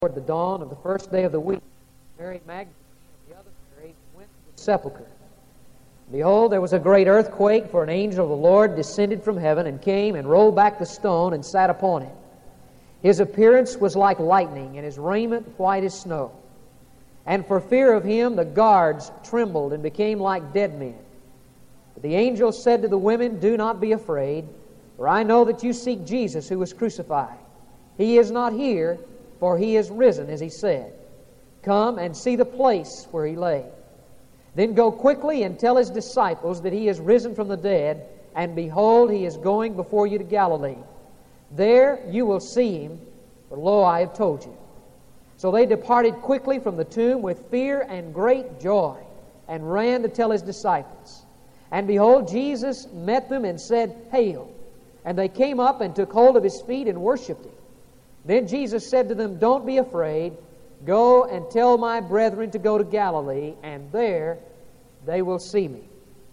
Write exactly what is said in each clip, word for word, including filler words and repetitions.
Toward the dawn of the first day of the week, Mary Magdalene and the other Mary went to the sepulchre. Behold, there was a great earthquake, for an angel of the Lord descended from heaven and came and rolled back the stone and sat upon it. His appearance was like lightning, and his raiment white as snow. And for fear of him the guards trembled and became like dead men. But the angel said to the women, "Do not be afraid, for I know that you seek Jesus who was crucified. He is not here, for he is risen, as he said. Come and see the place where he lay. Then go quickly and tell his disciples that he is risen from the dead, and behold, he is going before you to Galilee. There you will see him, for lo, I have told you." So they departed quickly from the tomb with fear and great joy, and ran to tell his disciples. And behold, Jesus met them and said, "Hail!" And they came up and took hold of his feet and worshipped him. Then Jesus said to them, "Don't be afraid. Go and tell my brethren to go to Galilee, and there they will see me."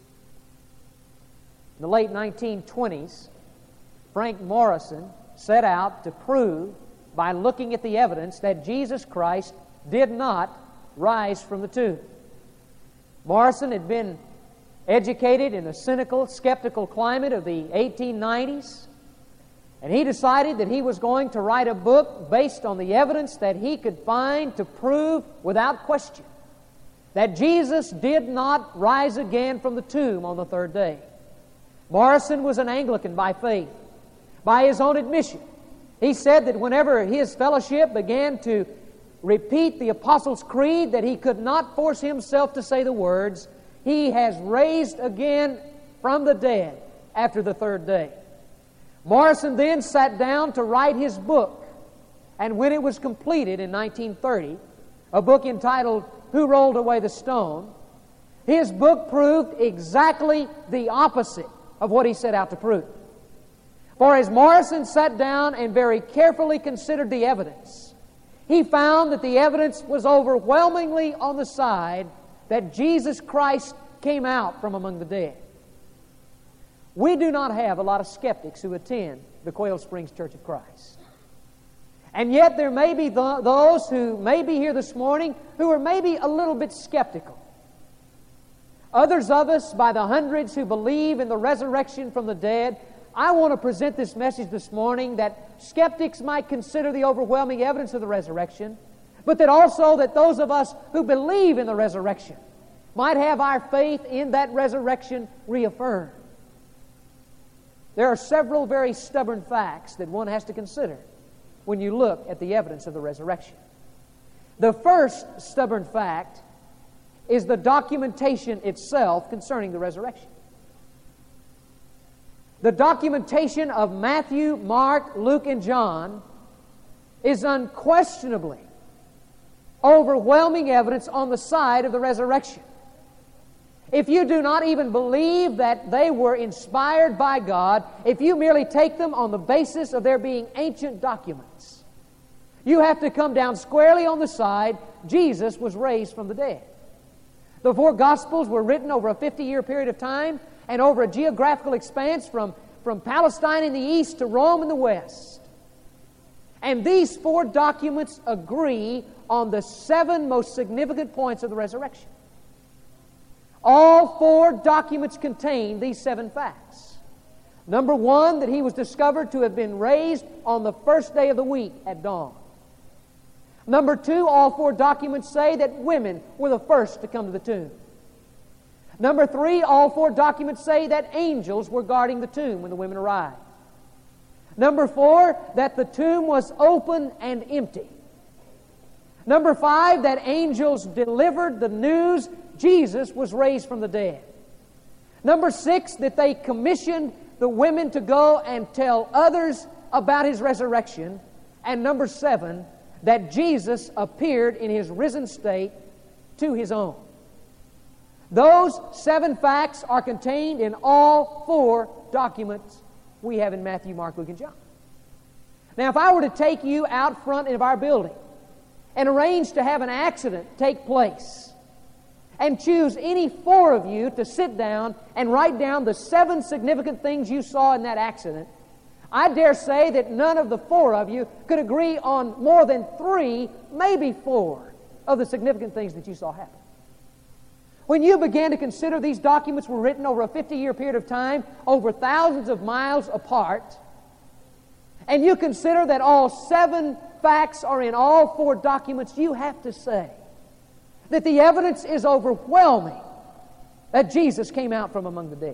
In the late nineteen twenties, Frank Morrison set out to prove by looking at the evidence that Jesus Christ did not rise from the tomb. Morrison had been educated in the cynical, skeptical climate of the eighteen nineties, and he decided that he was going to write a book based on the evidence that he could find to prove without question that Jesus did not rise again from the tomb on the third day. Morrison was an Anglican by faith. By his own admission, he said that whenever his fellowship began to repeat the Apostles' Creed, that he could not force himself to say the words, "He has raised again from the dead after the third day." Morrison then sat down to write his book, and when it was completed in nineteen thirty, a book entitled "Who Rolled Away the Stone," his book proved exactly the opposite of what he set out to prove. For as Morrison sat down and very carefully considered the evidence, he found that the evidence was overwhelmingly on the side that Jesus Christ came out from among the dead. We do not have a lot of skeptics who attend the Quail Springs Church of Christ. And yet there may be th- those who may be here this morning who are maybe a little bit skeptical. Others of us, by the hundreds, who believe in the resurrection from the dead, I want to present this message this morning that skeptics might consider the overwhelming evidence of the resurrection, but that also that those of us who believe in the resurrection might have our faith in that resurrection reaffirmed. There are several very stubborn facts that one has to consider when you look at the evidence of the resurrection. The first stubborn fact is the documentation itself concerning the resurrection. The documentation of Matthew, Mark, Luke, and John is unquestionably overwhelming evidence on the side of the resurrection. If you do not even believe that they were inspired by God, if you merely take them on the basis of their being ancient documents, you have to come down squarely on the side Jesus was raised from the dead. The four Gospels were written over a fifty-year period of time and over a geographical expanse from, from Palestine in the east to Rome in the west. And these four documents agree on the seven most significant points of the resurrection. All four documents contain these seven facts. Number one, that he was discovered to have been raised on the first day of the week at dawn. Number two, all four documents say that women were the first to come to the tomb. Number three, all four documents say that angels were guarding the tomb when the women arrived. Number four, that the tomb was open and empty. Number five, that angels delivered the news Jesus was raised from the dead. Number six, that they commissioned the women to go and tell others about His resurrection. And number seven, that Jesus appeared in His risen state to His own. Those seven facts are contained in all four documents we have in Matthew, Mark, Luke, and John. Now, if I were to take you out front of our building and arrange to have an accident take place and choose any four of you to sit down and write down the seven significant things you saw in that accident, I dare say that none of the four of you could agree on more than three, maybe four, of the significant things that you saw happen. When you began to consider these documents were written over a fifty-year period of time, over thousands of miles apart, and you consider that all seven facts are in all four documents, you have to say that the evidence is overwhelming that Jesus came out from among the dead.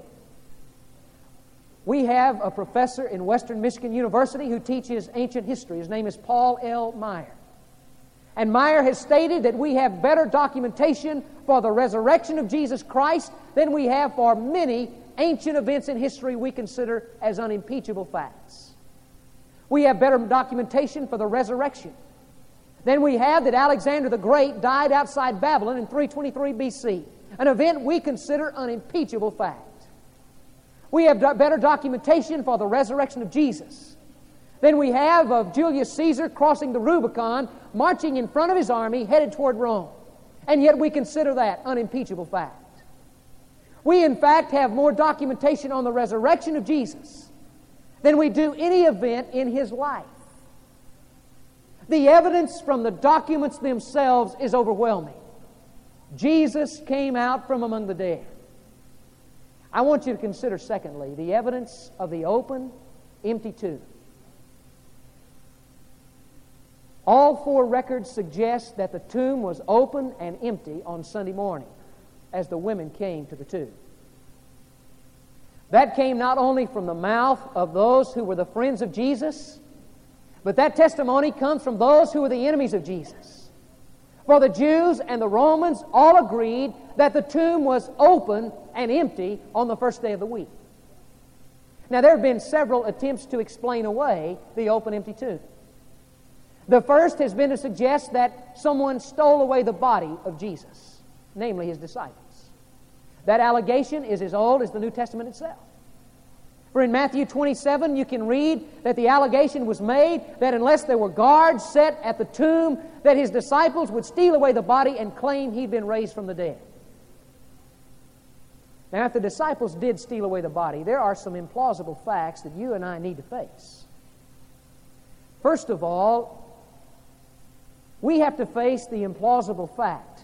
We have a professor in Western Michigan University who teaches ancient history. His name is Paul L. Meyer. And Meyer has stated that we have better documentation for the resurrection of Jesus Christ than we have for many ancient events in history we consider as unimpeachable facts. We have better documentation for the resurrection than we have that Alexander the Great died outside Babylon in three twenty-three B C, an event we consider unimpeachable fact. We have do- better documentation for the resurrection of Jesus than we have of Julius Caesar crossing the Rubicon, marching in front of his army, headed toward Rome. And yet we consider that unimpeachable fact. We, in fact, have more documentation on the resurrection of Jesus than we do any event in His life. The evidence from the documents themselves is overwhelming. Jesus came out from among the dead. I want you to consider, secondly, the evidence of the open, empty tomb. All four records suggest that the tomb was open and empty on Sunday morning as the women came to the tomb. That came not only from the mouth of those who were the friends of Jesus, but that testimony comes from those who were the enemies of Jesus. For the Jews and the Romans all agreed that the tomb was open and empty on the first day of the week. Now, there have been several attempts to explain away the open, empty tomb. The first has been to suggest that someone stole away the body of Jesus, namely His disciples. That allegation is as old as the New Testament itself. For in Matthew twenty-seven, you can read that the allegation was made that unless there were guards set at the tomb, that His disciples would steal away the body and claim He'd been raised from the dead. Now, if the disciples did steal away the body, there are some implausible facts that you and I need to face. First of all, we have to face the implausible fact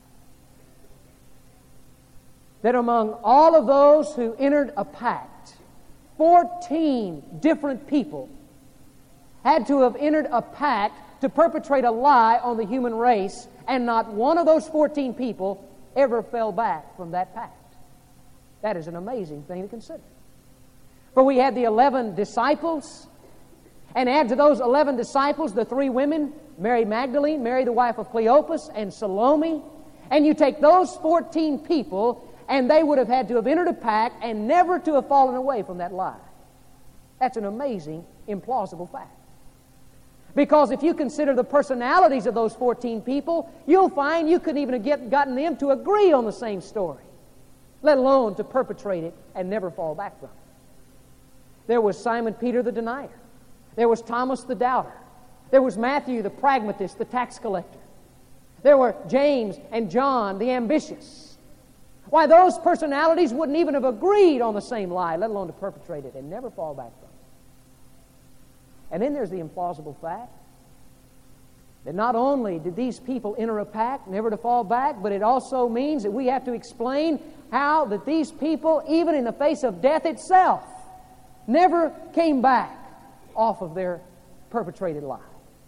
that among all of those who entered a pact, fourteen different people had to have entered a pact to perpetrate a lie on the human race, and not one of those fourteen people ever fell back from that pact. That is an amazing thing to consider. For we had the eleven disciples, and add to those eleven disciples the three women, Mary Magdalene, Mary the wife of Cleopas, and Salome, and you take those fourteen people, and they would have had to have entered a pact and never to have fallen away from that lie. That's an amazing, implausible fact. Because if you consider the personalities of those fourteen people, you'll find you couldn't even have get, gotten them to agree on the same story, let alone to perpetrate it and never fall back from it. There was Simon Peter the denier. There was Thomas the doubter. There was Matthew the pragmatist, the tax collector. There were James and John the ambitious. Why, those personalities wouldn't even have agreed on the same lie, let alone to perpetrate it and never fall back from it. And then there's the implausible fact that not only did these people enter a pact never to fall back, but it also means that we have to explain how that these people, even in the face of death itself, never came back off of their perpetrated lie.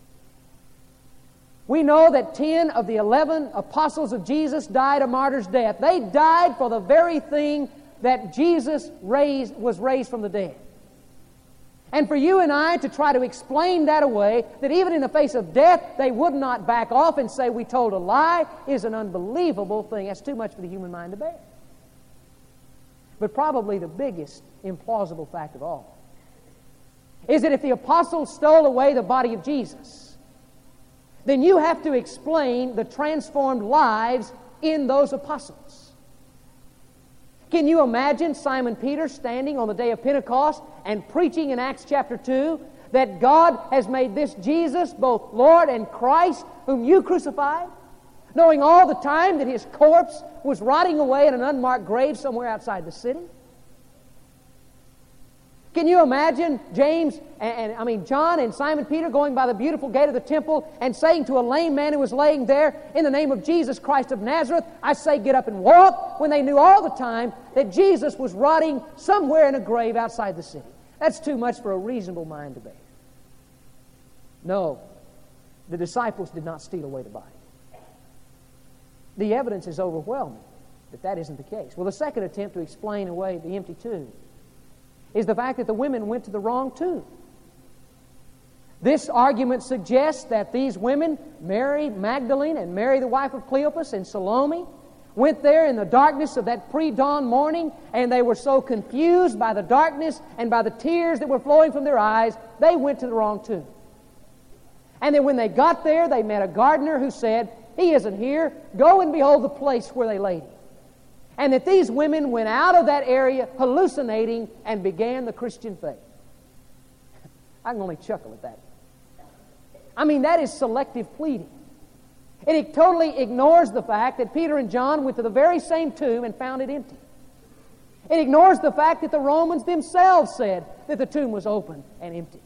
We know that ten of the eleven apostles of Jesus died a martyr's death. They died for the very thing that Jesus raised, was raised from the dead. And for you and I to try to explain that away, that even in the face of death, they would not back off and say we told a lie, is an unbelievable thing. That's too much for the human mind to bear. But probably the biggest implausible fact of all is that if the apostles stole away the body of Jesus, then you have to explain the transformed lives in those apostles. Can you imagine Simon Peter standing on the day of Pentecost and preaching in Acts chapter two that God has made this Jesus both Lord and Christ whom you crucified, knowing all the time that His corpse was rotting away in an unmarked grave somewhere outside the city? Can you imagine James and, and I mean John and Simon Peter going by the beautiful gate of the temple and saying to a lame man who was laying there, in the name of Jesus Christ of Nazareth, I say get up and walk, when they knew all the time that Jesus was rotting somewhere in a grave outside the city? That's too much for a reasonable mind to bear. No, the disciples did not steal away the body. The evidence is overwhelming that that isn't the case. Well, the second attempt to explain away the empty tomb is the fact that the women went to the wrong tomb. This argument suggests that these women, Mary Magdalene and Mary the wife of Cleopas and Salome, went there in the darkness of that pre-dawn morning, and they were so confused by the darkness and by the tears that were flowing from their eyes, they went to the wrong tomb. And then when they got there, they met a gardener who said, he isn't here, go and behold the place where they laid him. And that these women went out of that area hallucinating and began the Christian faith. I can only chuckle at that. I mean, that is selective pleading. It totally ignores the fact that Peter and John went to the very same tomb and found it empty. It ignores the fact that the Romans themselves said that the tomb was open and empty.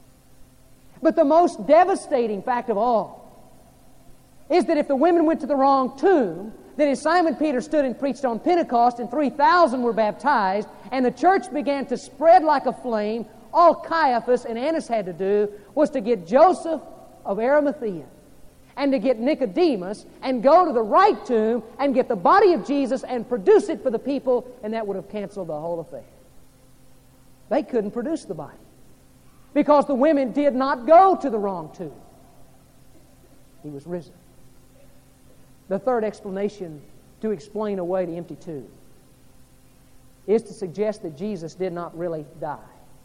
But the most devastating fact of all is that if the women went to the wrong tomb, that as Simon Peter stood and preached on Pentecost and three thousand were baptized and the church began to spread like a flame, all Caiaphas and Annas had to do was to get Joseph of Arimathea and to get Nicodemus and go to the right tomb and get the body of Jesus and produce it for the people, and that would have canceled the whole affair. They couldn't produce the body because the women did not go to the wrong tomb. He was risen. The third explanation to explain away the empty tomb is to suggest that Jesus did not really die.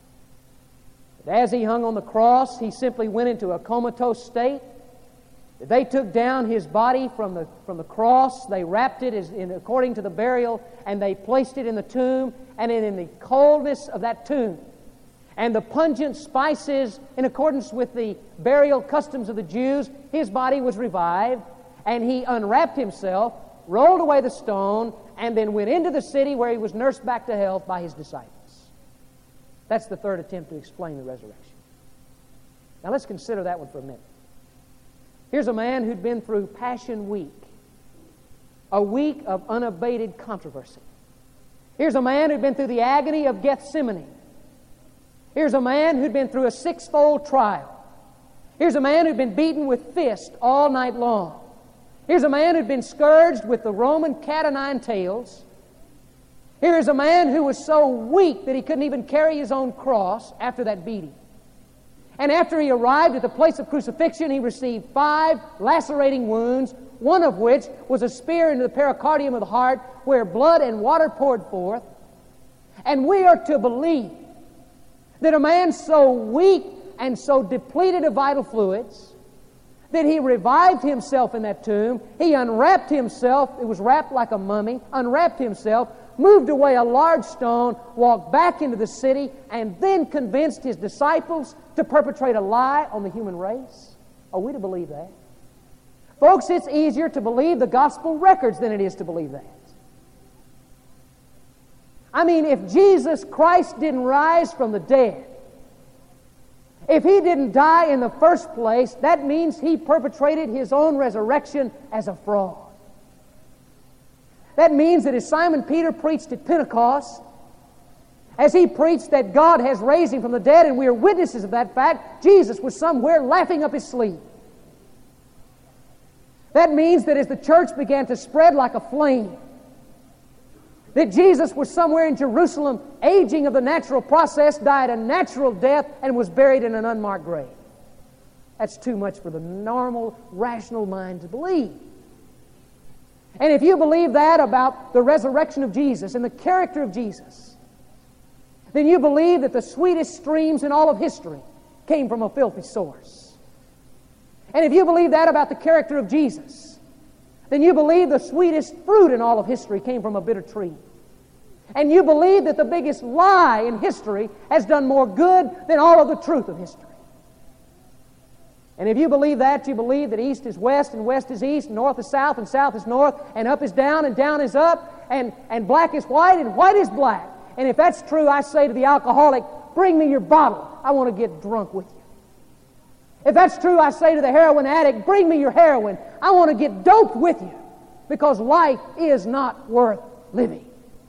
That as he hung on the cross, he simply went into a comatose state. That they took down his body from the, from the cross, they wrapped it as in, according to the burial, and they placed it in the tomb, and in, in the coldness of that tomb, and the pungent spices in accordance with the burial customs of the Jews, his body was revived. And he unwrapped himself, rolled away the stone, and then went into the city where he was nursed back to health by his disciples. That's the third attempt to explain the resurrection. Now let's consider that one for a minute. Here's a man who'd been through Passion Week, a week of unabated controversy. Here's a man who'd been through the agony of Gethsemane. Here's a man who'd been through a six-fold trial. Here's a man who'd been beaten with fists all night long. Here's a man who'd been scourged with the Roman cat o' nine tails. Here's a man who was so weak that he couldn't even carry his own cross after that beating. And after he arrived at the place of crucifixion, he received five lacerating wounds, one of which was a spear into the pericardium of the heart where blood and water poured forth. And we are to believe that a man so weak and so depleted of vital fluids that he revived himself in that tomb, he unwrapped himself, it was wrapped like a mummy, unwrapped himself, moved away a large stone, walked back into the city, and then convinced his disciples to perpetrate a lie on the human race? Are we to believe that? Folks, it's easier to believe the gospel records than it is to believe that. I mean, if Jesus Christ didn't rise from the dead, if he didn't die in the first place, that means he perpetrated his own resurrection as a fraud. That means that as Simon Peter preached at Pentecost, as he preached that God has raised him from the dead, and we are witnesses of that fact, Jesus was somewhere laughing up his sleeve. That means that as the church began to spread like a flame, that Jesus was somewhere in Jerusalem, aging of the natural process, died a natural death, and was buried in an unmarked grave. That's too much for the normal, rational mind to believe. And if you believe that about the resurrection of Jesus and the character of Jesus, then you believe that the sweetest streams in all of history came from a filthy source. And if you believe that about the character of Jesus, then you believe the sweetest fruit in all of history came from a bitter tree. And you believe that the biggest lie in history has done more good than all of the truth of history. And if you believe that, you believe that east is west and west is east, and north is south and south is north, and up is down and down is up, and, and black is white and white is black. And if that's true, I say to the alcoholic, bring me your bottle. I want to get drunk with you. If that's true, I say to the heroin addict, bring me your heroin. I want to get doped with you, because life is not worth living.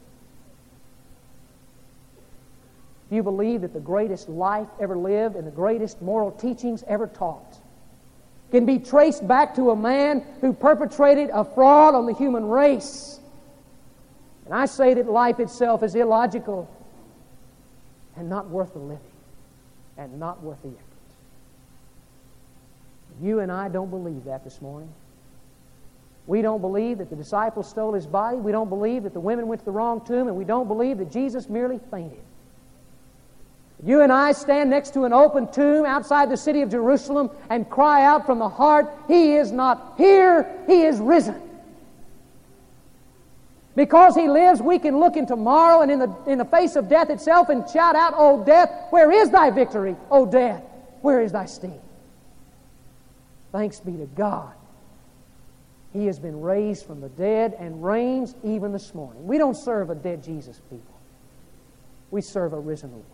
Do you believe that the greatest life ever lived and the greatest moral teachings ever taught can be traced back to a man who perpetrated a fraud on the human race? And I say that life itself is illogical and not worth the living and not worth the effort. You and I don't believe that this morning. We don't believe that the disciples stole His body. We don't believe that the women went to the wrong tomb. And we don't believe that Jesus merely fainted. You and I stand next to an open tomb outside the city of Jerusalem and cry out from the heart, He is not here, He is risen. Because He lives, we can look in tomorrow and in the, in the face of death itself and shout out, O death, where is thy victory? O death, where is thy sting? Thanks be to God. He has been raised from the dead and reigns even this morning. We don't serve a dead Jesus, people. We serve a risen Lord.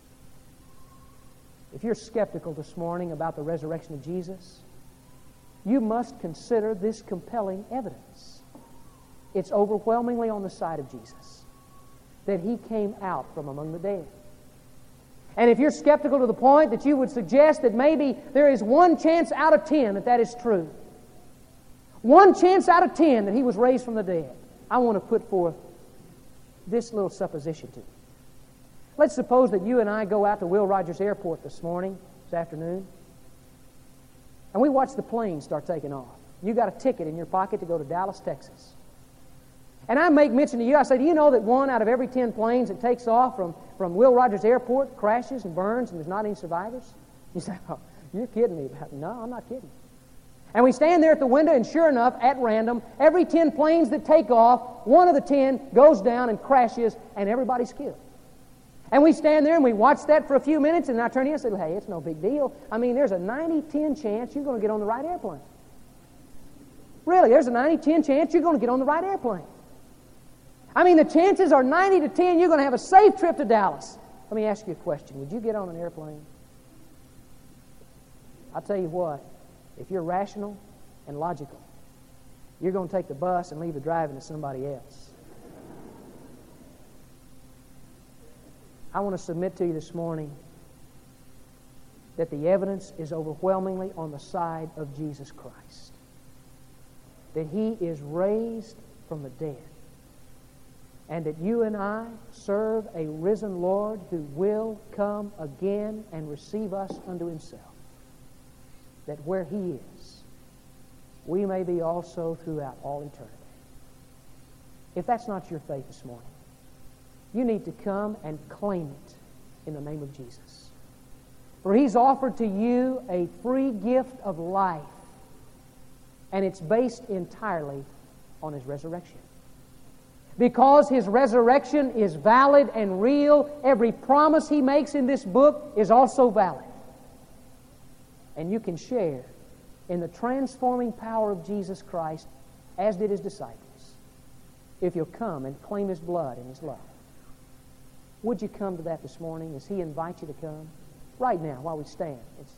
If you're skeptical this morning about the resurrection of Jesus, you must consider this compelling evidence. It's overwhelmingly on the side of Jesus, that He came out from among the dead. And if you're skeptical to the point that you would suggest that maybe there is one chance out of ten that that is true, one chance out of ten that He was raised from the dead, I want to put forth this little supposition to you. Let's suppose that you and I go out to Will Rogers Airport this morning, this afternoon, and we watch the plane start taking off. You got a ticket in your pocket to go to Dallas, Texas. And I make mention to you, I say, do you know that one out of every ten planes that takes off from, from Will Rogers Airport crashes and burns and there's not any survivors? You say, oh, you're kidding me. No, I'm not kidding. And we stand there at the window, and sure enough, at random, every ten planes that take off, one of the ten goes down and crashes, and everybody's killed. And we stand there and we watch that for a few minutes, and I turn to you and say, hey, it's no big deal. I mean, there's a ninety ten chance you're going to get on the right airplane. Really, there's a ninety ten chance you're going to get on the right airplane. I mean, the chances are ninety to ten you're going to have a safe trip to Dallas. Let me ask you a question. Would you get on an airplane? I'll tell you what, if you're rational and logical, you're going to take the bus and leave the driving to somebody else. I want to submit to you this morning that the evidence is overwhelmingly on the side of Jesus Christ. That He is raised from the dead. And that you and I serve a risen Lord who will come again and receive us unto Himself. That where He is, we may be also throughout all eternity. If that's not your faith this morning, you need to come and claim it in the name of Jesus. For He's offered to you a free gift of life, and it's based entirely on His resurrection. Because His resurrection is valid and real, every promise He makes in this book is also valid. And you can share in the transforming power of Jesus Christ, as did His disciples, if you'll come and claim His blood and His love. Would you come to that this morning as He invites you to come? Right now, while we stand. It's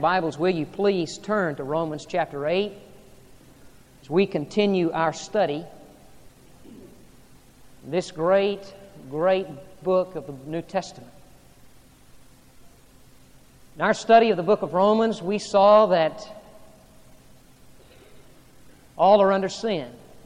Bibles, will you please turn to Romans chapter eight as we continue our study. This great, great book of the New Testament. In our study of the book of Romans, we saw that all are under sin.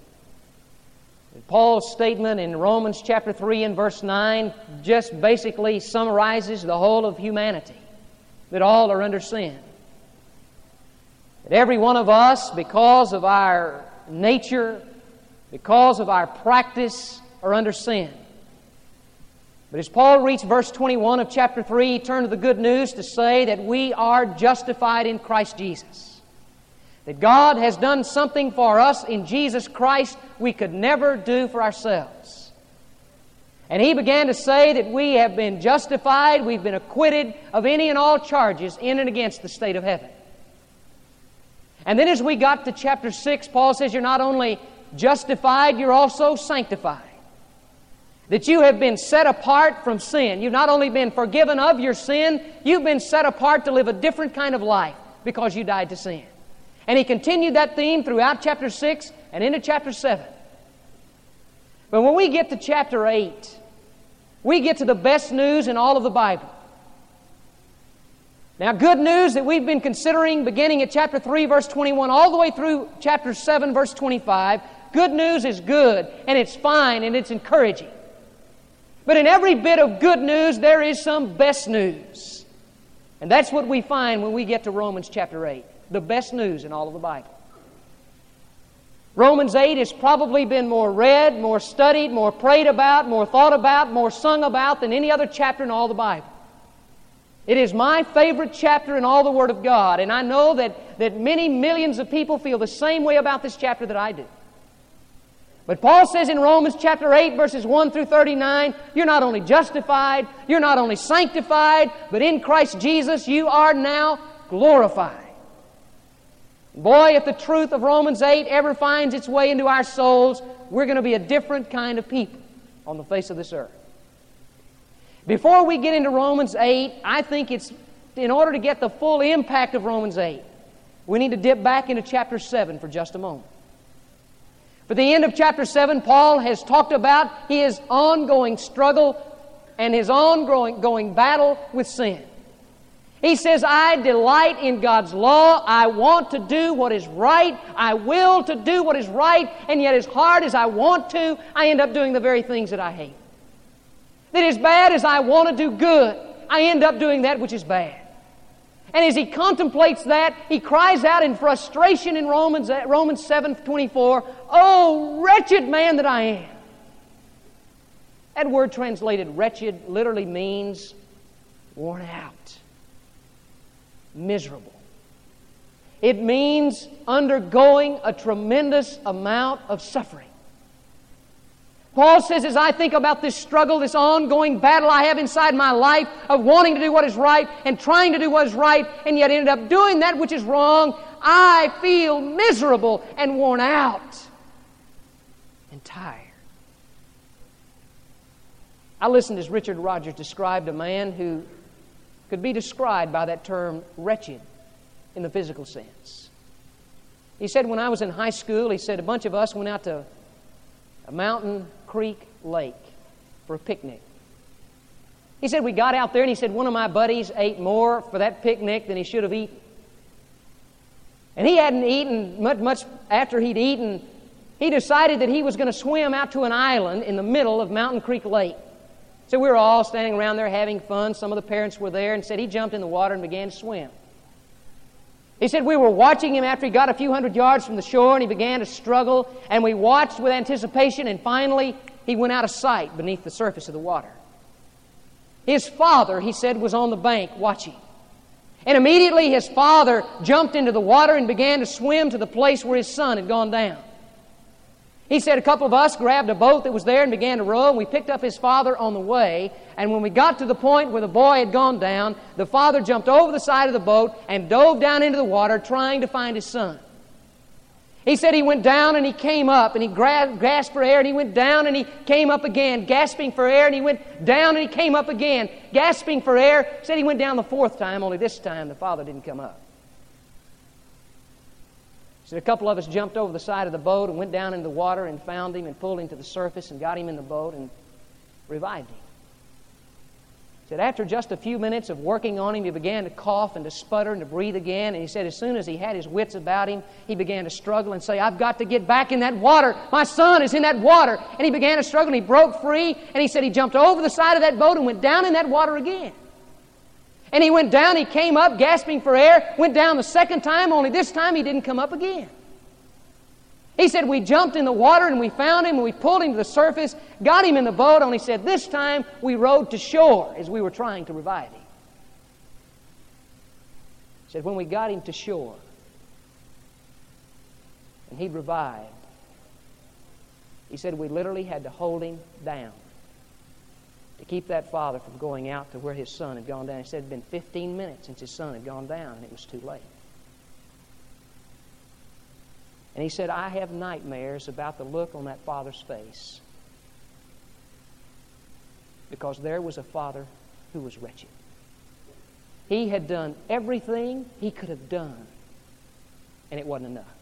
Paul's statement in Romans chapter three and verse nine just basically summarizes the whole of humanity, that all are under sin. That every one of us, because of our nature, because of our practice, are under sin. But as Paul reached verse twenty-one of chapter three, he turned to the good news to say that we are justified in Christ Jesus. That God has done something for us in Jesus Christ we could never do for ourselves. And he began to say that we have been justified, we've been acquitted of any and all charges in and against the state of heaven. And then as we got to chapter six, Paul says you're not only justified, you're also sanctified. That you have been set apart from sin. You've not only been forgiven of your sin, you've been set apart to live a different kind of life because you died to sin. And he continued that theme throughout chapter six and into chapter seven. But when we get to chapter eight, we get to the best news in all of the Bible. Now, good news that we've been considering beginning at chapter three, verse twenty-one, all the way through chapter seven, verse twenty-five. Good news is good, and it's fine, and it's encouraging. But in every bit of good news, there is some best news. And that's what we find when we get to Romans chapter eight. The best news in all of the Bible. Romans eight has probably been more read, more studied, more prayed about, more thought about, more sung about than any other chapter in all the Bible. It is my favorite chapter in all the Word of God, and I know that, that many millions of people feel the same way about this chapter that I do. But Paul says in Romans chapter eight, verses one through thirty-nine, you're not only justified, you're not only sanctified, but in Christ Jesus you are now glorified. Boy, if the truth of Romans eight ever finds its way into our souls, we're going to be a different kind of people on the face of this earth. Before we get into Romans eight, I think it's, in order to get the full impact of Romans eight, we need to dip back into chapter seven for just a moment. For the end of chapter seven, Paul has talked about his ongoing struggle and his ongoing going battle with sin. He says, I delight in God's law. I want to do what is right. I will to do what is right. And yet as hard as I want to, I end up doing the very things that I hate. That as bad as I want to do good, I end up doing that which is bad. And as he contemplates that, he cries out in frustration in Romans, Romans seven twenty-four, oh, wretched man that I am. That word translated wretched literally means worn out. Miserable. It means undergoing a tremendous amount of suffering. Paul says, as I think about this struggle, this ongoing battle I have inside my life of wanting to do what is right and trying to do what is right and yet ended up doing that which is wrong, I feel miserable and worn out and tired. I listened as Richard Rogers described a man who could be described by that term wretched in the physical sense. He said when I was in high school, he said a bunch of us went out to a Mountain Creek Lake for a picnic. He said we got out there and he said one of my buddies ate more for that picnic than he should have eaten. And he hadn't eaten much, much after he'd eaten. He decided that he was going to swim out to an island in the middle of Mountain Creek Lake. So we were all standing around there having fun. Some of the parents were there and said he jumped in the water and began to swim. He said we were watching him after he got a few hundred yards from the shore and he began to struggle, and we watched with anticipation, and finally he went out of sight beneath the surface of the water. His father, he said, was on the bank watching. And immediately his father jumped into the water and began to swim to the place where his son had gone down. He said a couple of us grabbed a boat that was there and began to row, and we picked up his father on the way. And when we got to the point where the boy had gone down, the father jumped over the side of the boat and dove down into the water trying to find his son. He said he went down and he came up and he gra- gasped for air and he went down and he came up again, gasping for air, and he went down and he came up again, gasping for air. He said he went down the fourth time, only this time the father didn't come up. said a couple of us jumped over the side of the boat and went down in the water and found him and pulled him to the surface and got him in the boat and revived him. He said after just a few minutes of working on him, he began to cough and to sputter and to breathe again. And he said as soon as he had his wits about him, he began to struggle and say, I've got to get back in that water. My son is in that water. And he began to struggle and he broke free. And he said he jumped over the side of that boat and went down in that water again. And he went down, he came up gasping for air, went down the second time, only this time he didn't come up again. He said, we jumped in the water and we found him and we pulled him to the surface, got him in the boat, only said, this time we rowed to shore as we were trying to revive him. He said, when we got him to shore and he'd revived, he said we literally had to hold him down to keep that father from going out to where his son had gone down. He said it had been fifteen minutes since his son had gone down and it was too late. And he said, I have nightmares about the look on that father's face because there was a father who was wretched. He had done everything he could have done, and it wasn't enough.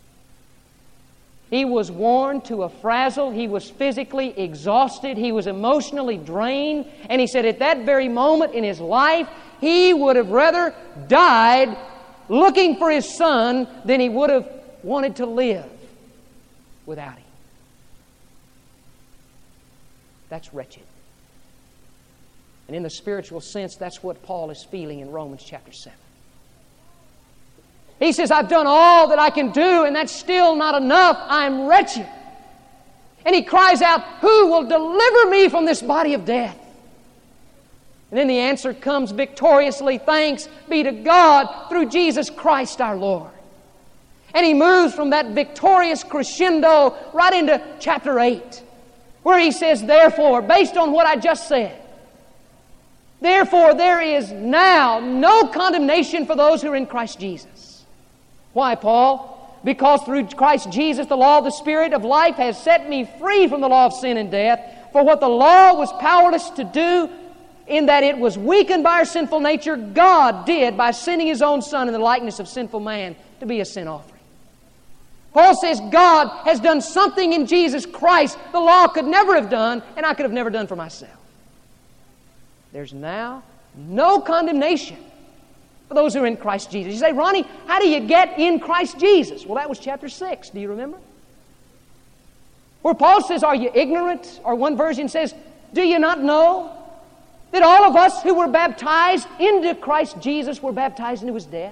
He was worn to a frazzle. He was physically exhausted. He was emotionally drained. And he said at that very moment in his life, he would have rather died looking for his son than he would have wanted to live without him. That's wretched. And in the spiritual sense, that's what Paul is feeling in Romans chapter seven. He says, I've done all that I can do, and that's still not enough. I'm wretched. And he cries out, who will deliver me from this body of death? And then the answer comes victoriously, thanks be to God through Jesus Christ our Lord. And he moves from that victorious crescendo right into chapter eight, where he says, therefore, based on what I just said, therefore there is now no condemnation for those who are in Christ Jesus. Why, Paul? Because through Christ Jesus, the law of the Spirit of life has set me free from the law of sin and death. For what the law was powerless to do, in that it was weakened by our sinful nature, God did by sending His own Son in the likeness of sinful man to be a sin offering. Paul says God has done something in Jesus Christ the law could never have done, and I could have never done for myself. There's now no condemnation for those who are in Christ Jesus. You say, Ronnie, how do you get in Christ Jesus? Well, that was chapter six. Do you remember? Where Paul says, are you ignorant? Or one version says, do you not know that all of us who were baptized into Christ Jesus were baptized into His death?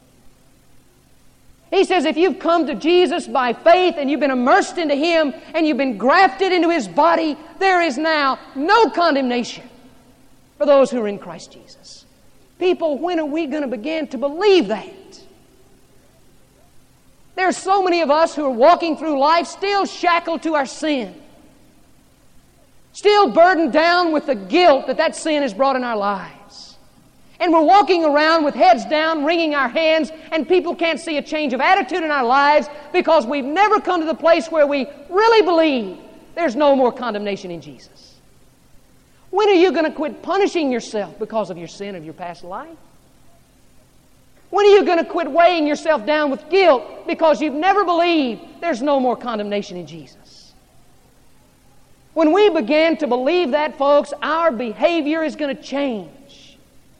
He says, if you've come to Jesus by faith and you've been immersed into Him and you've been grafted into His body, there is now no condemnation for those who are in Christ Jesus. People, when are we going to begin to believe that? There are so many of us who are walking through life still shackled to our sin, still burdened down with the guilt that that sin has brought in our lives. And we're walking around with heads down, wringing our hands, and people can't see a change of attitude in our lives because we've never come to the place where we really believe there's no more condemnation in Jesus. When are you going to quit punishing yourself because of your sin of your past life? When are you going to quit weighing yourself down with guilt because you've never believed there's no more condemnation in Jesus? When we begin to believe that, folks, our behavior is going to change.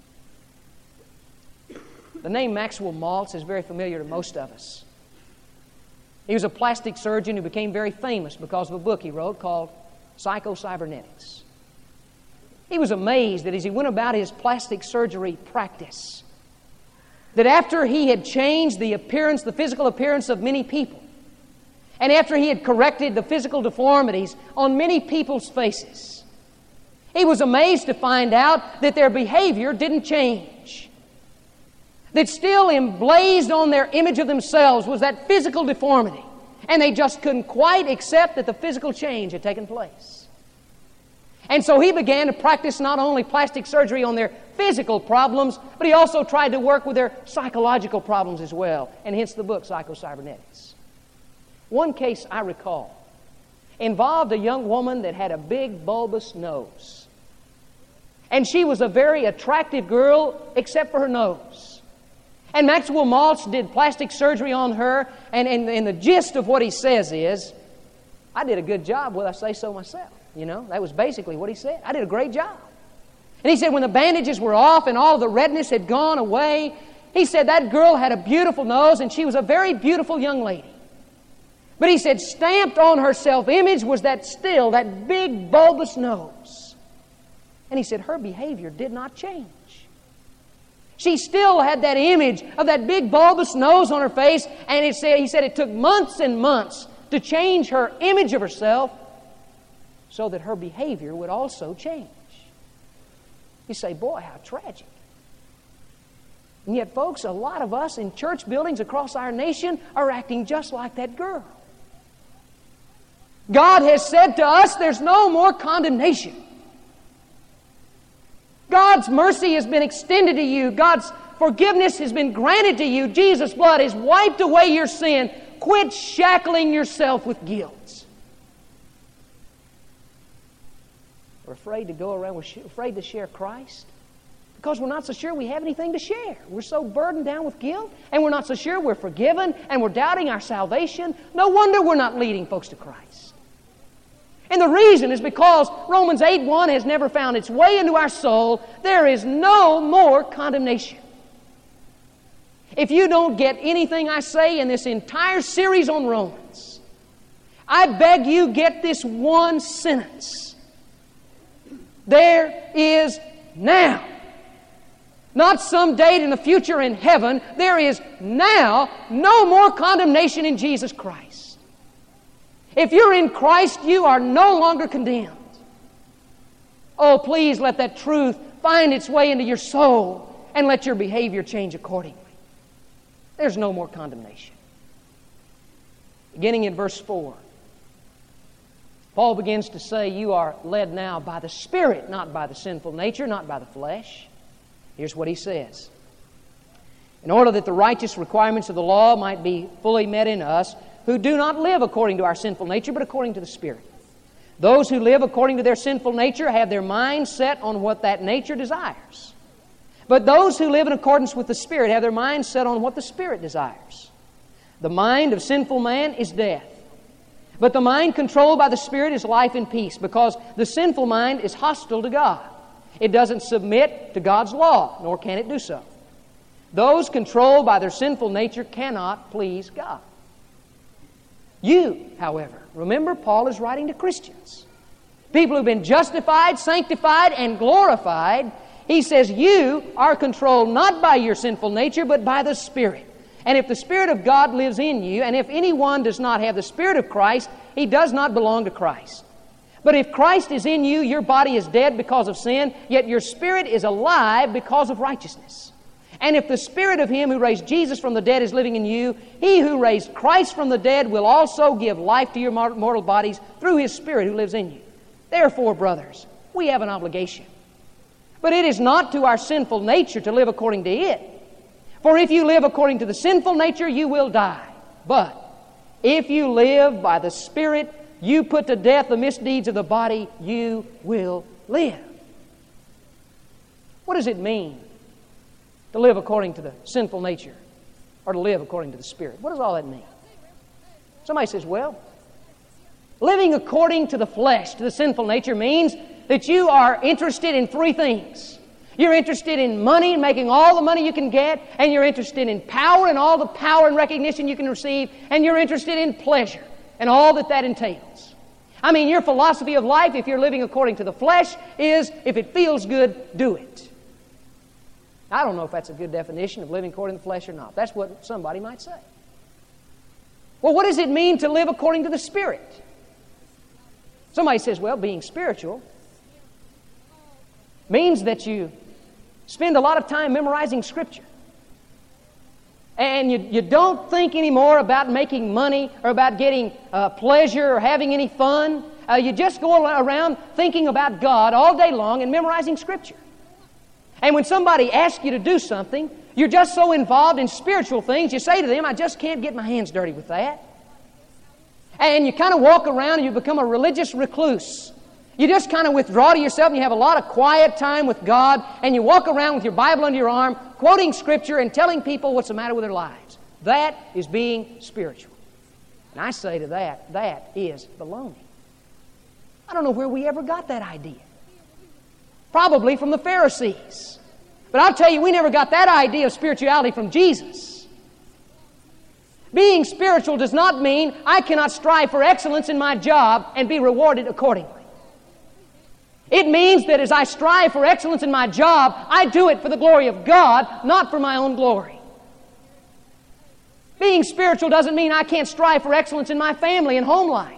The name Maxwell Maltz is very familiar to most of us. He was a plastic surgeon who became very famous because of a book he wrote called Psycho-Cybernetics. He was amazed that as he went about his plastic surgery practice, that after he had changed the appearance, the physical appearance of many people, and after he had corrected the physical deformities on many people's faces, he was amazed to find out that their behavior didn't change. That still emblazed on their image of themselves was that physical deformity, and they just couldn't quite accept that the physical change had taken place. And so he began to practice not only plastic surgery on their physical problems, but he also tried to work with their psychological problems as well, and hence the book Psycho-Cybernetics. One case I recall involved a young woman that had a big bulbous nose. And she was a very attractive girl except for her nose. And Maxwell Maltz did plastic surgery on her, and, and, and the gist of what he says is, I did a good job, will I say so myself. You know, that was basically what he said. I did a great job. And he said when the bandages were off and all the redness had gone away, he said that girl had a beautiful nose and she was a very beautiful young lady. But he said stamped on her self-image was that still, that big bulbous nose. And he said her behavior did not change. She still had that image of that big bulbous nose on her face, and it said, he said it took months and months to change her image of herself so that her behavior would also change. You say, boy, how tragic. And yet, folks, a lot of us in church buildings across our nation are acting just like that girl. God has said to us there's no more condemnation. God's mercy has been extended to you. God's forgiveness has been granted to you. Jesus' blood has wiped away your sin. Quit shackling yourself with guilt. We're afraid to go around, we're afraid to share Christ because we're not so sure we have anything to share. We're so burdened down with guilt, and we're not so sure we're forgiven, and we're doubting our salvation. No wonder we're not leading folks to Christ. And the reason is because Romans eight one has never found its way into our soul. There is no more condemnation. If you don't get anything I say in this entire series on Romans, I beg you get this one sentence. There is now. Not some date in the future in heaven. There is now no more condemnation in Jesus Christ. If you're in Christ, you are no longer condemned. Oh, please let that truth find its way into your soul and let your behavior change accordingly. There's no more condemnation. Beginning in verse four, Paul begins to say, you are led now by the Spirit, not by the sinful nature, not by the flesh. Here's what he says. In order that the righteous requirements of the law might be fully met in us, who do not live according to our sinful nature, but according to the Spirit. Those who live according to their sinful nature have their mind set on what that nature desires. But those who live in accordance with the Spirit have their mind set on what the Spirit desires. The mind of sinful man is death. But the mind controlled by the Spirit is life and peace, because the sinful mind is hostile to God. It doesn't submit to God's law, nor can it do so. Those controlled by their sinful nature cannot please God. You, however, remember Paul is writing to Christians, people who've been justified, sanctified, and glorified. He says you are controlled not by your sinful nature, but by the Spirit. And if the Spirit of God lives in you, and if anyone does not have the Spirit of Christ, he does not belong to Christ. But if Christ is in you, your body is dead because of sin, yet your spirit is alive because of righteousness. And if the Spirit of Him who raised Jesus from the dead is living in you, He who raised Christ from the dead will also give life to your mortal bodies through His Spirit who lives in you. Therefore, brothers, we have an obligation. But it is not to our sinful nature to live according to it. For if you live according to the sinful nature, you will die. But if you live by the Spirit, you put to death the misdeeds of the body, you will live. What does it mean to live according to the sinful nature or to live according to the Spirit? What does all that mean? Somebody says, well, living according to the flesh, to the sinful nature, means that you are interested in three things. You're interested in money, making all the money you can get, and you're interested in power and all the power and recognition you can receive, and you're interested in pleasure and all that that entails. I mean, your philosophy of life, if you're living according to the flesh, is if it feels good, do it. I don't know if that's a good definition of living according to the flesh or not. That's what somebody might say. Well, what does it mean to live according to the Spirit? Somebody says, well, being spiritual means that you spend a lot of time memorizing Scripture. And you, you don't think anymore about making money or about getting uh, pleasure or having any fun. Uh, you just go around thinking about God all day long and memorizing Scripture. And when somebody asks you to do something, you're just so involved in spiritual things, you say to them, I just can't get my hands dirty with that. And you kind of walk around and you become a religious recluse. You just kind of withdraw to yourself and you have a lot of quiet time with God, and you walk around with your Bible under your arm, quoting Scripture and telling people what's the matter with their lives. That is being spiritual. And I say to that, that is baloney. I don't know where we ever got that idea. Probably from the Pharisees. But I'll tell you, we never got that idea of spirituality from Jesus. Being spiritual does not mean I cannot strive for excellence in my job and be rewarded accordingly. It means that as I strive for excellence in my job, I do it for the glory of God, not for my own glory. Being spiritual doesn't mean I can't strive for excellence in my family and home life.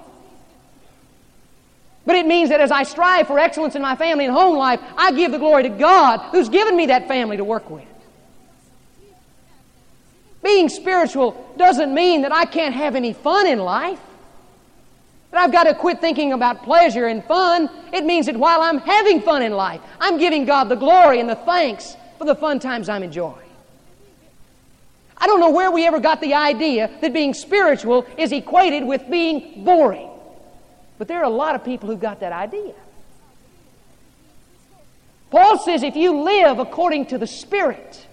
But it means that as I strive for excellence in my family and home life, I give the glory to God who's given me that family to work with. Being spiritual doesn't mean that I can't have any fun in life. That I've got to quit thinking about pleasure and fun. It means that while I'm having fun in life, I'm giving God the glory and the thanks for the fun times I'm enjoying. I don't know where we ever got the idea that being spiritual is equated with being boring. But there are a lot of people who've got that idea. Paul says if you live according to the Spirit,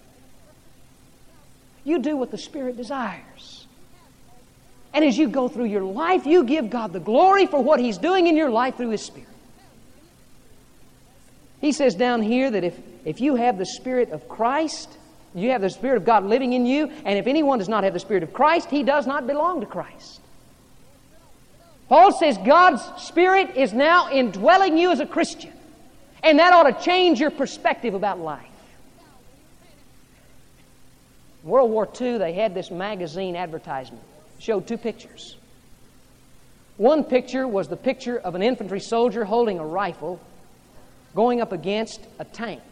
you do what the Spirit desires. And as you go through your life, you give God the glory for what He's doing in your life through His Spirit. He says down here that if, if you have the Spirit of Christ, you have the Spirit of God living in you, and if anyone does not have the Spirit of Christ, he does not belong to Christ. Paul says God's Spirit is now indwelling you as a Christian, and that ought to change your perspective about life. In World War Two, they had this magazine advertisement. It showed two pictures. One picture was the picture of an infantry soldier holding a rifle going up against a tank.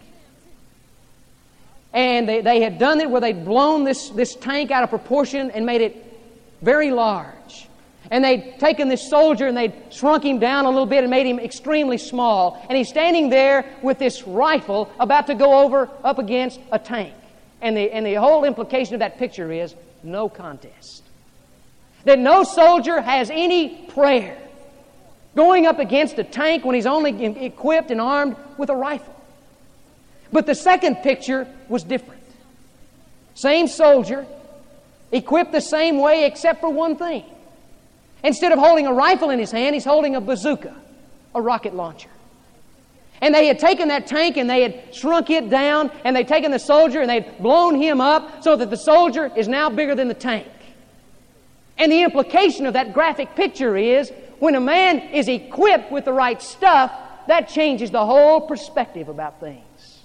And they, they had done it where they'd blown this, this tank out of proportion and made it very large. And they'd taken this soldier and they'd shrunk him down a little bit and made him extremely small. And he's standing there with this rifle about to go over up against a tank. And the, and the whole implication of that picture is no contest. That no soldier has any prayer going up against a tank when he's only equipped and armed with a rifle. But the second picture was different. Same soldier, equipped the same way except for one thing. Instead of holding a rifle in his hand, he's holding a bazooka, a rocket launcher. And they had taken that tank and they had shrunk it down, and they'd taken the soldier and they'd blown him up so that the soldier is now bigger than the tank. And the implication of that graphic picture is when a man is equipped with the right stuff, that changes the whole perspective about things.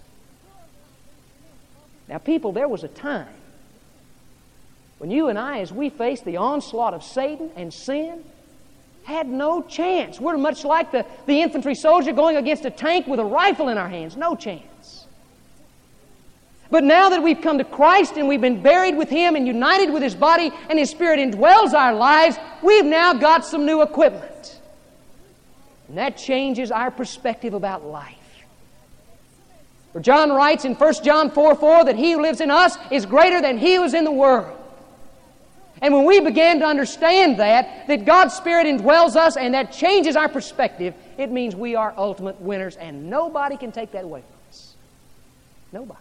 Now, people, there was a time when you and I, as we faced the onslaught of Satan and sin, had no chance. We're much like the, the infantry soldier going against a tank with a rifle in our hands. No chance. But now that we've come to Christ and we've been buried with Him and united with His body and His Spirit indwells our lives, we've now got some new equipment. And that changes our perspective about life. For John writes in First John four four that He who lives in us is greater than he who is in the world. And when we begin to understand that, that God's Spirit indwells us and that changes our perspective, it means we are ultimate winners and nobody can take that away from us. Nobody.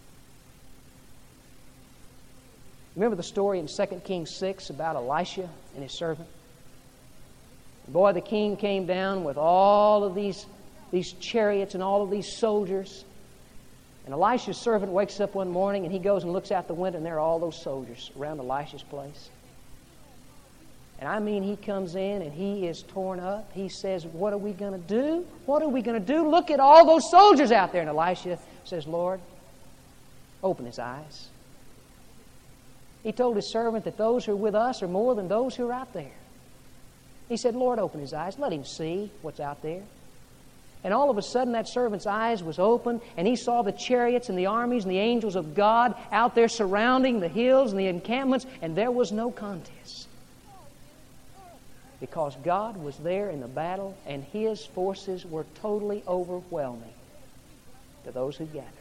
Remember the story in Second Kings six about Elisha and his servant? Boy, the king came down with all of these, these chariots and all of these soldiers. And Elisha's servant wakes up one morning and he goes and looks out the window and there are all those soldiers around Elisha's place. And I mean, he comes in and he is torn up. He says, what are we going to do? What are we going to do? Look at all those soldiers out there. And Elisha says, Lord, open his eyes. He told his servant that those who are with us are more than those who are out there. He said, Lord, open his eyes. Let him see what's out there. And all of a sudden that servant's eyes was open and he saw the chariots and the armies and the angels of God out there surrounding the hills and the encampments, and there was no contest. Because God was there in the battle and His forces were totally overwhelming to those who gathered.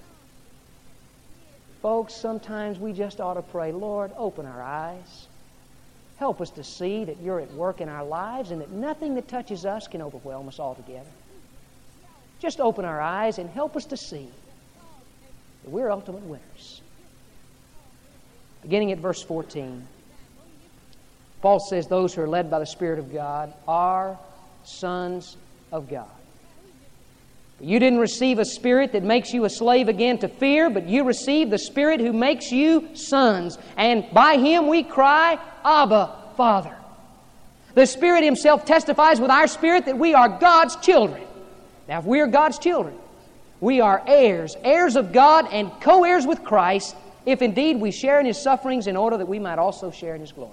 Folks, sometimes we just ought to pray, Lord, open our eyes. Help us to see that You're at work in our lives and that nothing that touches us can overwhelm us altogether. Just open our eyes and help us to see that we're ultimate winners. Beginning at verse fourteen, Paul says, those who are led by the Spirit of God are sons of God. You didn't receive a spirit that makes you a slave again to fear, but you received the Spirit who makes you sons. And by Him we cry, Abba, Father. The Spirit Himself testifies with our spirit that we are God's children. Now, if we are God's children, we are heirs, heirs of God and co-heirs with Christ, if indeed we share in His sufferings in order that we might also share in His glory.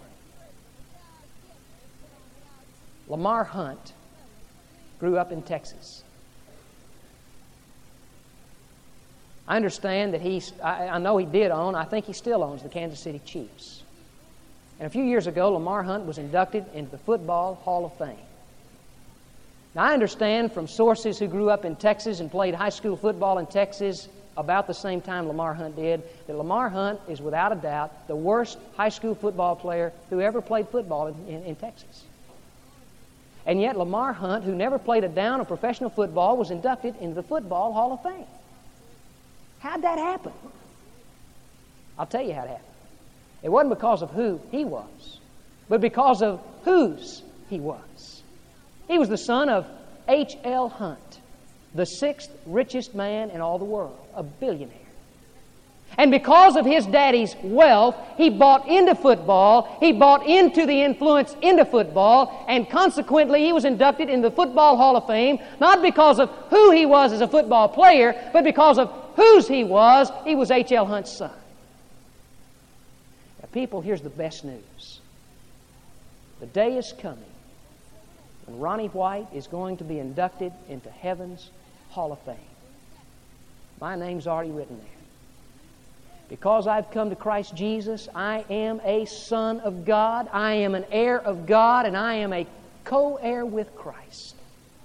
Lamar Hunt grew up in Texas. I understand that he, I, I know he did own, I think he still owns the Kansas City Chiefs. And a few years ago, Lamar Hunt was inducted into the Football Hall of Fame. Now, I understand from sources who grew up in Texas and played high school football in Texas about the same time Lamar Hunt did, that Lamar Hunt is without a doubt the worst high school football player who ever played football in, in, in Texas. And yet Lamar Hunt, who never played a down of professional football, was inducted into the Football Hall of Fame. How'd that happen? I'll tell you how it happened. It wasn't because of who he was, but because of whose he was. He was the son of H L Hunt, the sixth richest man in all the world, a billionaire. And because of his daddy's wealth, he bought into football, he bought into the influence into football, and consequently he was inducted into the Football Hall of Fame, not because of who he was as a football player, but because of whose he was. He was H L Hunt's son. Now, people, here's the best news. The day is coming when Ronnie White is going to be inducted into Heaven's Hall of Fame. My name's already written there. Because I've come to Christ Jesus, I am a son of God, I am an heir of God, and I am a co-heir with Christ.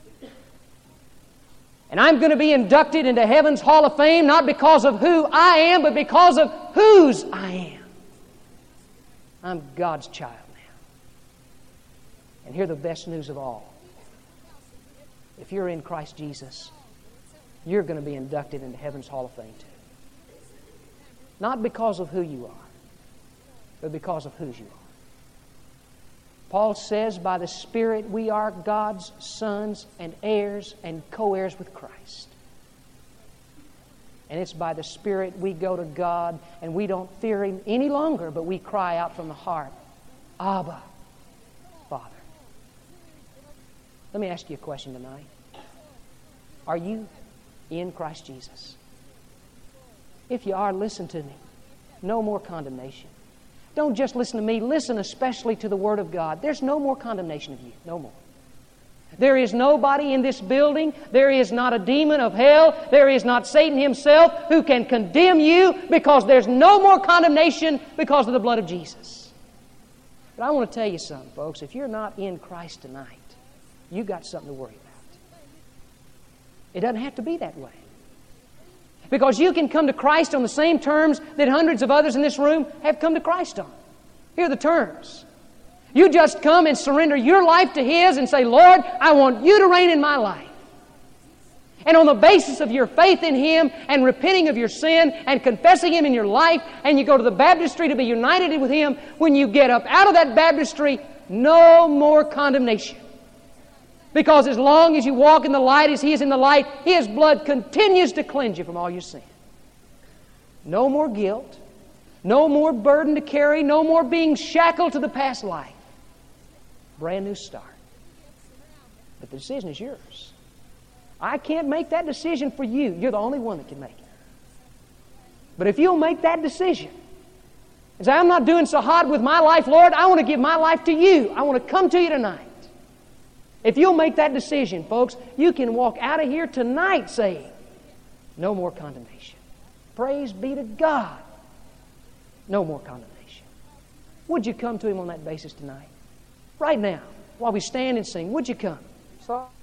And I'm going to be inducted into Heaven's Hall of Fame not because of who I am, but because of whose I am. I'm God's child now. And here's the best news of all. If you're in Christ Jesus, you're going to be inducted into Heaven's Hall of Fame too. Not because of who you are, but because of whose you are. Paul says, by the Spirit we are God's sons and heirs and co-heirs with Christ. And it's by the Spirit we go to God and we don't fear Him any longer, but we cry out from the heart, Abba, Father. Let me ask you a question tonight. Are you in Christ Jesus? If you are, listen to me. No more condemnation. Don't just listen to me. Listen especially to the Word of God. There's no more condemnation of you. No more. There is nobody in this building. There is not a demon of hell. There is not Satan himself who can condemn you, because there's no more condemnation because of the blood of Jesus. But I want to tell you something, folks. If you're not in Christ tonight, you've got something to worry about. It doesn't have to be that way. Because you can come to Christ on the same terms that hundreds of others in this room have come to Christ on. Here are the terms. You just come and surrender your life to His and say, Lord, I want You to reign in my life. And on the basis of your faith in Him and repenting of your sin and confessing Him in your life, and you go to the baptistry to be united with Him, when you get up out of that baptistry, no more condemnation. Because as long as you walk in the light as He is in the light, His blood continues to cleanse you from all your sin. No more guilt, no more burden to carry, no more being shackled to the past life. Brand new start. But the decision is yours. I can't make that decision for you. You're the only one that can make it. But if you'll make that decision and say, I'm not doing so hot with my life, Lord, I want to give my life to You. I want to come to You tonight. If you'll make that decision, folks, you can walk out of here tonight saying, no more condemnation. Praise be to God. No more condemnation. Would you come to Him on that basis tonight? Right now, while we stand and sing, would you come? So